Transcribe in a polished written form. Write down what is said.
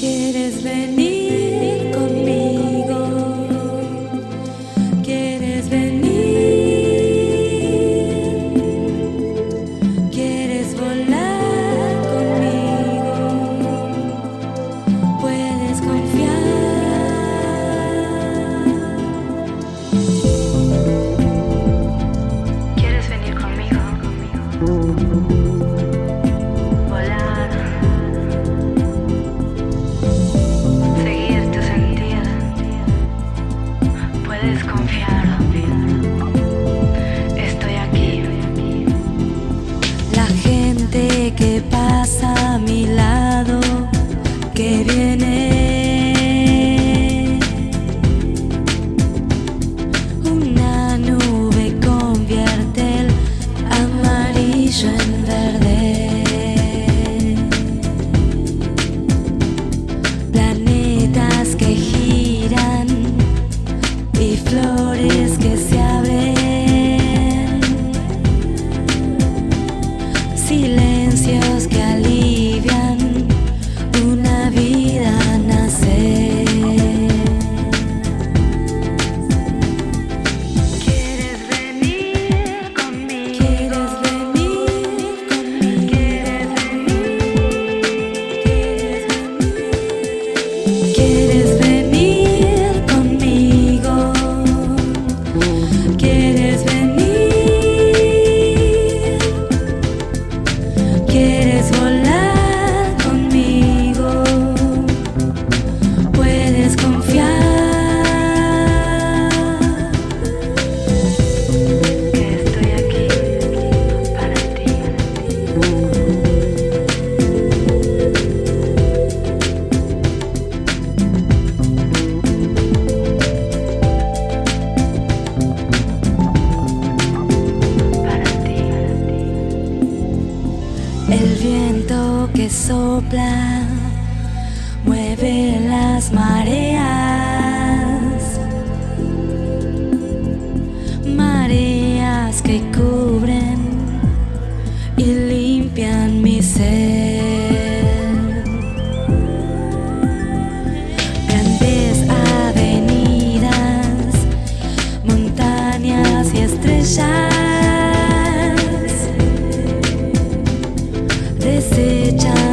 ¿Quieres venir conmigo? ¿Quieres venir? ¿Quieres volar conmigo? Puedes confiar. ¿Quieres venir conmigo? Volar. Seguir tu sentido. Puedes confiar. Estoy aquí. La gente que pasa a mi lado, que viene. Una nube convierte el amarillo en verde. Planetas que giran y flores que se abren. Silencios que alivian una vida nacer. ¿Quieres venir conmigo? ¿Quieres venir conmigo? ¿Quieres ¿Quieres venir conmigo? ¿Quieres venir? ¿Quieres volar conmigo? Puedes confiar. Que estoy aquí para ti. Para ti. El viento que sopla mueve las mareas, mareas que cubren y limpian mi ser. Grandes avenidas, montañas y estrellas desechan